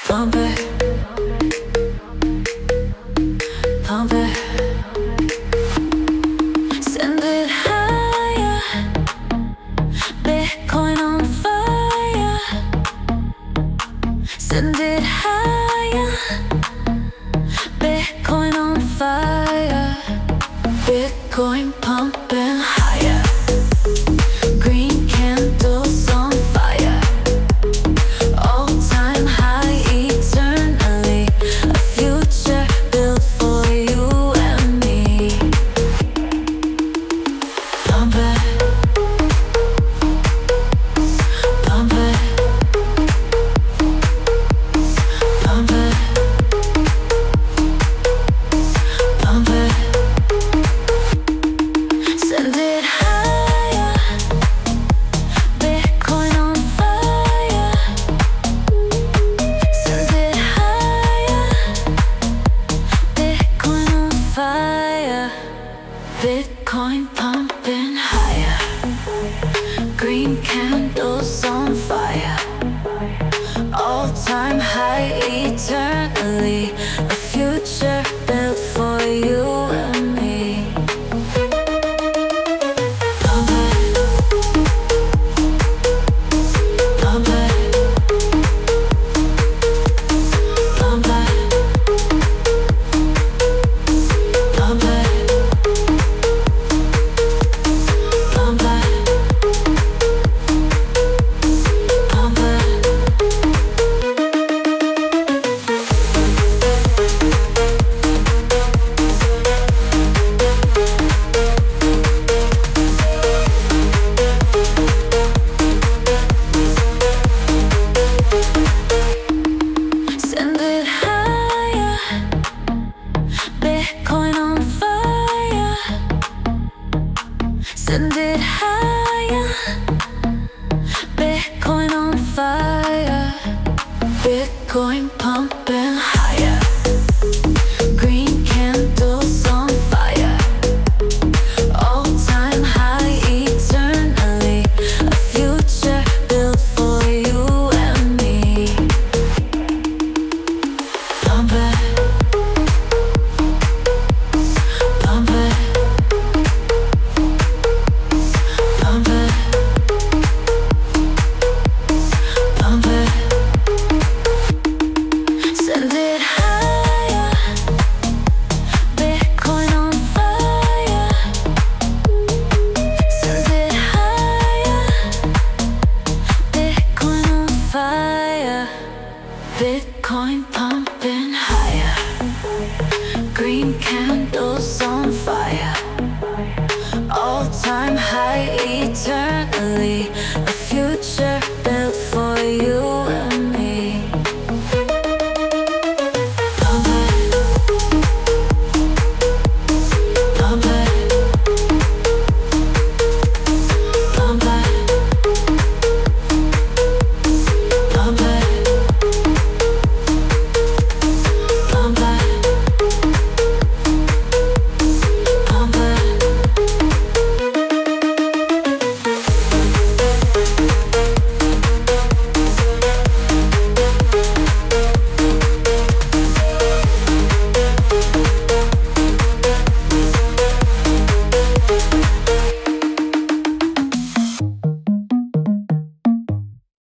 Pump it, pump it, send it higher. Bitcoin on fire, send it higher. Bitcoin on fire, Bitcoin pumping higher. Green candles on fire, all-time high eternally. A future built for you and me. Pump it, pump it, pump it, pump it, send it higher. Bitcoin on fire, send it higher. Bitcoin on fire, Bitcoin pumping higher. Green candles on fire, all-time high eternally. A future built for you and me. Pump it, pump it, pump it, pump it, pump it, pump it. Send it higher. Bitcoin on fire, send it higher. Bitcoin on fire, Bitcoin pumping higher. Green candles on fire, all-time high eternally. A future built for you and me. Pump it, pump it, pump it, pump it, send it higher. Bitcoin on fire, send it higher. Bitcoin on fire, Bitcoin pumping higher. Green candles on fire, all-time high eternally.